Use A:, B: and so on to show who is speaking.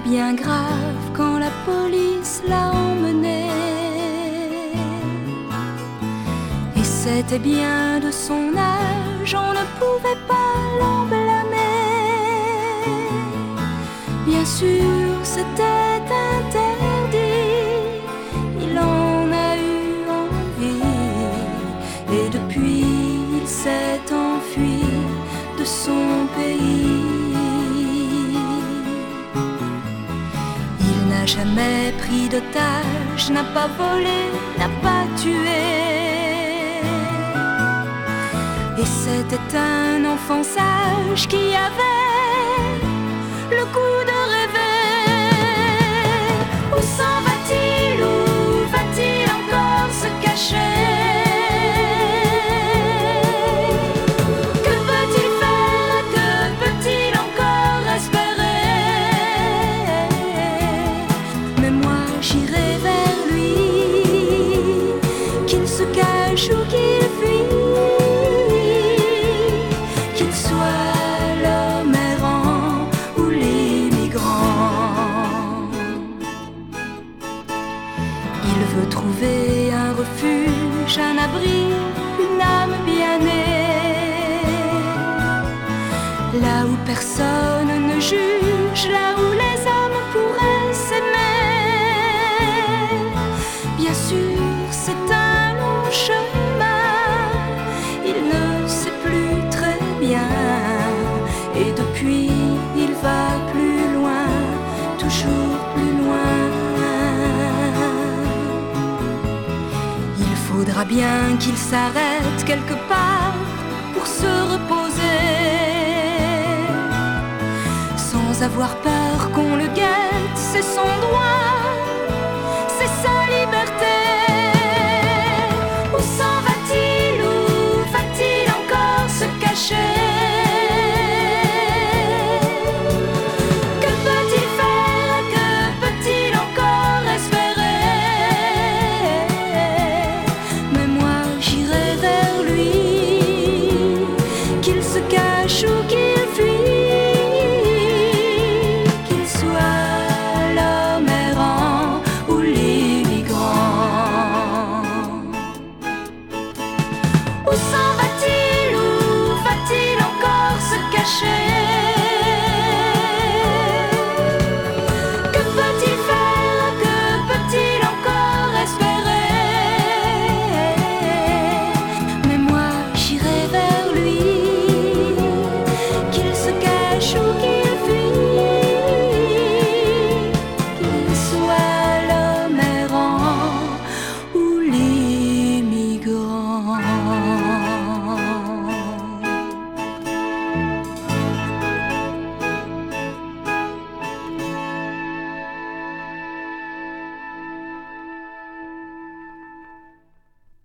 A: bien grave quand la police l'a emmené. Et c'était bien de son âge, on ne pouvait pas l'en blâmer. Bien sûr, c'était interdit, il en a eu envie. Et depuis, il s'est enfui de son pays. Il n'a jamais pris d'otage, n'a pas volé, n'a pas tué. Et c'était un enfant sage qui avait le goût de rêver. Où s'en va-t-il? Où va-t-il encore se cacher? Que peut-il faire? Que peut-il encore espérer? Mais moi j'irai vers lui, qu'il se cache ou qu'il fuit. Trouver un refuge, un abri, une âme bien née. Là où personne ne juge, là où les hommes pourraient s'aimer. Bien sûr, c'est un long chemin, il ne sait plus très bien. Et depuis, il va plus loin, toujours plus loin. Il faudra bien qu'il s'arrête quelque part pour se reposer, sans avoir peur qu'on le guette. C'est son droit, c'est sa liberté.